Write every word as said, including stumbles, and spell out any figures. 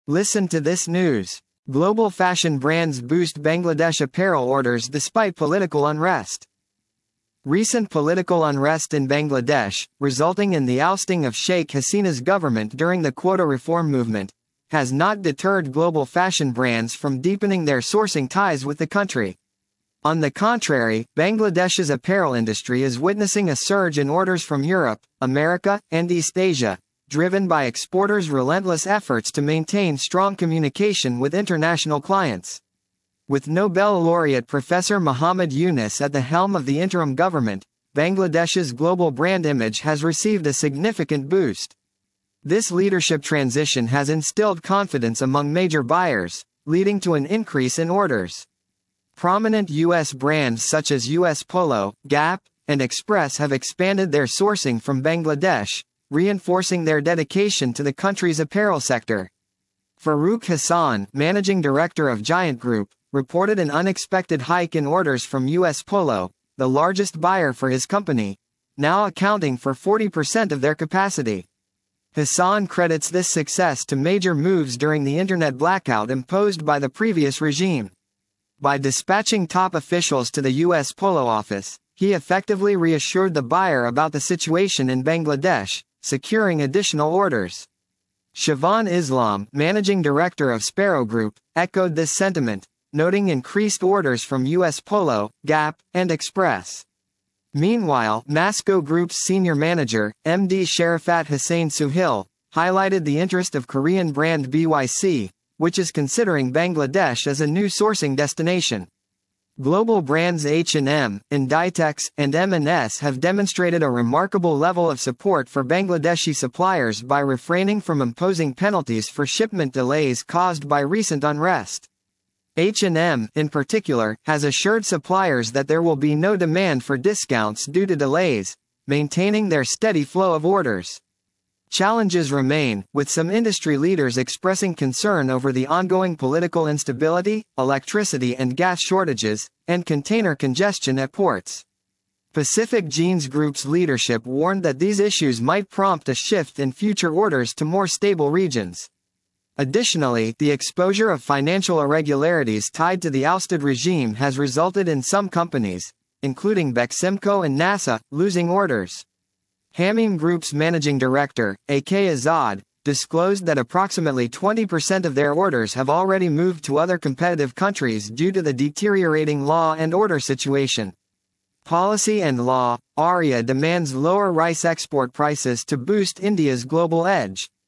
Listen to this news. Global fashion brands boost Bangladesh apparel orders despite political unrest. Recent political unrest in Bangladesh, resulting in the ousting of Sheikh Hasina's government during the quota reform movement, has not deterred global fashion brands from deepening their sourcing ties with the country. On the contrary, Bangladesh's apparel industry is witnessing a surge in orders from Europe, America, and East Asia, driven by exporters' relentless efforts to maintain strong communication with international clients. With Nobel laureate Professor Muhammad Yunus at the helm of the interim government, Bangladesh's global brand image has received a significant boost. This leadership transition has instilled confidence among major buyers, leading to an increase in orders. Prominent U S brands such as U S Polo, Gap, and Express have expanded their sourcing from Bangladesh, reinforcing their dedication to the country's apparel sector. Farooq Hassan, managing director of Giant Group, reported an unexpected hike in orders from U S Polo, the largest buyer for his company, now accounting for forty percent of their capacity. Hassan credits this success to major moves during the internet blackout imposed by the previous regime. By dispatching top officials to the U S Polo office, he effectively reassured the buyer about the situation in Bangladesh, securing additional orders. Siobhan Islam, managing director of Sparrow Group, echoed this sentiment, noting increased orders from U S Polo, Gap, and Express. Meanwhile, Masco Group's senior manager, M D Sharafat Hussain Suhail, highlighted the interest of Korean brand B Y C, which is considering Bangladesh as a new sourcing destination. Global brands H and M, Inditex, and M and S have demonstrated a remarkable level of support for Bangladeshi suppliers by refraining from imposing penalties for shipment delays caused by recent unrest. H and M, in particular, has assured suppliers that there will be no demand for discounts due to delays, maintaining their steady flow of orders. Challenges remain, with some industry leaders expressing concern over the ongoing political instability, electricity and gas shortages, and container congestion at ports. Pacific Jeans Group's leadership warned that these issues might prompt a shift in future orders to more stable regions. Additionally, the exposure of financial irregularities tied to the ousted regime has resulted in some companies, including Beximco and NASA, losing orders. Hamim Group's managing director, A K Azad, disclosed that approximately twenty percent of their orders have already moved to other competitive countries due to the deteriorating law and order situation. Policy and Law, A R I A demands lower rice export prices to boost India's global edge.